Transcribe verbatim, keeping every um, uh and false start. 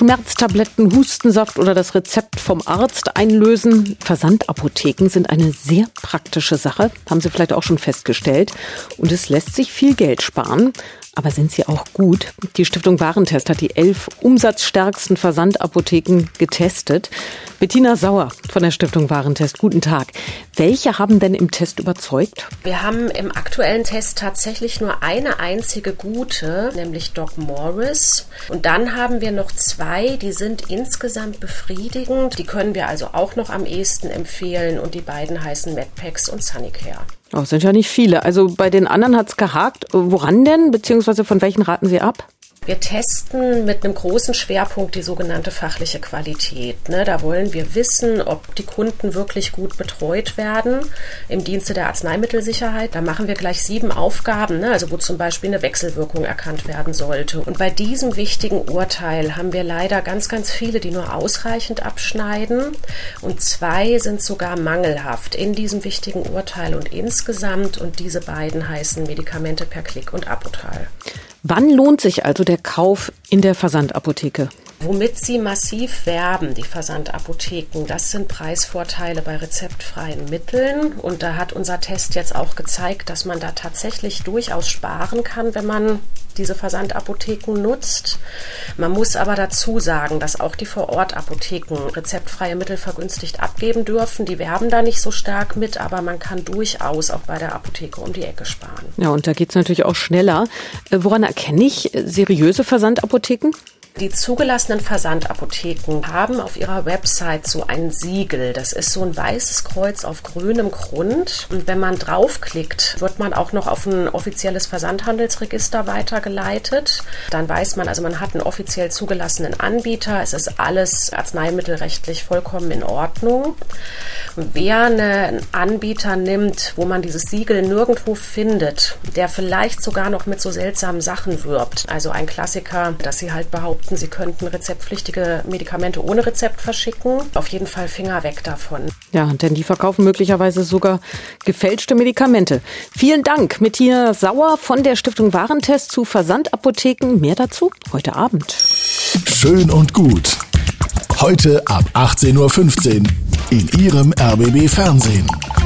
Schmerztabletten, Hustensaft oder das Rezept vom Arzt einlösen. Versandapotheken sind eine sehr praktische Sache, haben Sie vielleicht auch schon festgestellt. Und es lässt sich viel Geld sparen. Aber sind sie auch gut? Die Stiftung Warentest hat die elf umsatzstärksten Versandapotheken getestet. Bettina Sauer von der Stiftung Warentest, guten Tag. Welche haben denn im Test überzeugt? Wir haben im aktuellen Test tatsächlich nur eine einzige gute, nämlich Doc Morris. Und dann haben wir noch zwei, die sind insgesamt befriedigend. Die können wir also auch noch am ehesten empfehlen. Und die beiden heißen Medpex und Sonicare. Oh, sind ja nicht viele. Also bei den anderen hat's gehakt. Woran denn? Beziehungsweise von welchen raten Sie ab? Wir testen mit einem großen Schwerpunkt die sogenannte fachliche Qualität. Ne, da wollen wir wissen, ob die Kunden wirklich gut betreut werden im Dienste der Arzneimittelsicherheit. Da machen wir gleich sieben Aufgaben, ne, also wo zum Beispiel eine Wechselwirkung erkannt werden sollte. Und bei diesem wichtigen Urteil haben wir leider ganz, ganz viele, die nur ausreichend abschneiden. Und zwei sind sogar mangelhaft in diesem wichtigen Urteil und insgesamt. Und diese beiden heißen Medikamente per Klick und Apotal. Wann lohnt sich also der Kauf in der Versandapotheke? Womit sie massiv werben, die Versandapotheken, das sind Preisvorteile bei rezeptfreien Mitteln. Und da hat unser Test jetzt auch gezeigt, dass man da tatsächlich durchaus sparen kann, wenn man diese Versandapotheken nutzt. Man muss aber dazu sagen, dass auch die Vorortapotheken rezeptfreie Mittel vergünstigt abgeben dürfen. Die werben da nicht so stark mit, aber man kann durchaus auch bei der Apotheke um die Ecke sparen. Ja, und da geht's natürlich auch schneller. Woran erkenne ich seriöse Versandapotheken? Die zugelassenen Versandapotheken haben auf ihrer Website so ein Siegel. Das ist so ein weißes Kreuz auf grünem Grund. Und wenn man draufklickt, wird man auch noch auf ein offizielles Versandhandelsregister weitergeleitet. Dann weiß man, also man hat einen offiziell zugelassenen Anbieter. Es ist alles arzneimittelrechtlich vollkommen in Ordnung. Und wer einen Anbieter nimmt, wo man dieses Siegel nirgendwo findet, der vielleicht sogar noch mit so seltsamen Sachen wirbt, also ein Klassiker, dass sie halt behaupten, sie könnten rezeptpflichtige Medikamente ohne Rezept verschicken. Auf jeden Fall Finger weg davon. Ja, denn die verkaufen möglicherweise sogar gefälschte Medikamente. Vielen Dank, Bettina Sauer von der Stiftung Warentest zu Versandapotheken. Mehr dazu heute Abend. Schön und gut. Heute ab achtzehn Uhr fünfzehn in Ihrem R B B Fernsehen.